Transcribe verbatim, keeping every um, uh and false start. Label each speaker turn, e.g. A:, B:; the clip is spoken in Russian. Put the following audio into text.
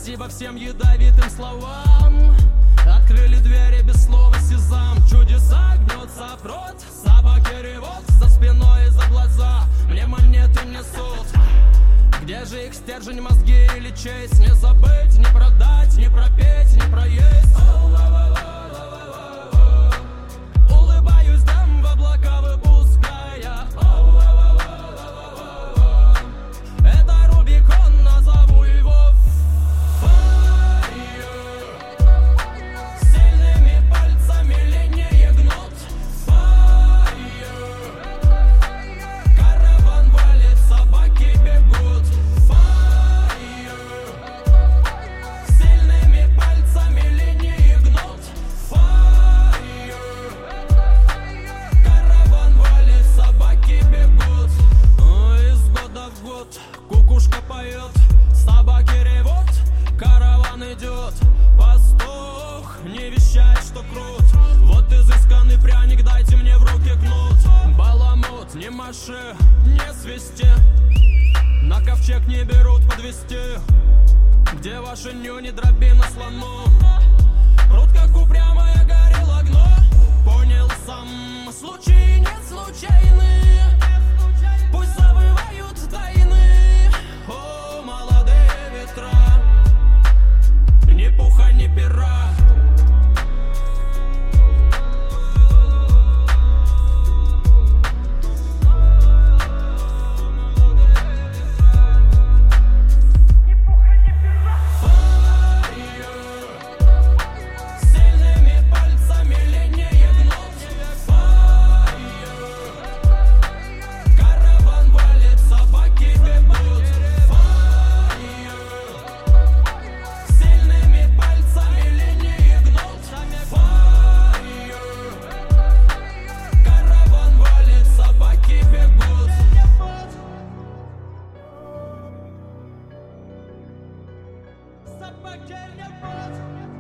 A: Спасибо всем ядовитым словам. Открыли двери без слова сезам. Чудеса гнется прот, собаки ревут за спиной и за глаза. Мне монеты несут. Где же их стержень, мозги или честь? Не забыть, не продать, не пропеть, не проесть. Улыбаюсь дам в облака выпуская. Это Рубикон, назову его Fire. Сильными пальцами линии гнут Fire. Караван валит, собаки бегут Fire. Сильными пальцами линии гнут Fire. Караван валит, собаки бегут. Из года в год кукушка поет, собаки ревут, караван идет. Пастух не вещает, что крут. Вот изысканный пряник, дайте мне в руки кнут. Баламут, не маши, не свисти, на ковчег не берут подвести. Где ваши нюни, дробина слону? Прут, как упрямая горилла гно. Понял сам, случаи не случайные. Пусть завывают тайны. О, молодые ветра, ни пуха, ни пера. Сильными пальцами линии гнут Fire. Караван валит, собаки бегут Fire. Сильными пальцами линии гнут Fire. Караван валит, собаки бегут. Собаки ревут.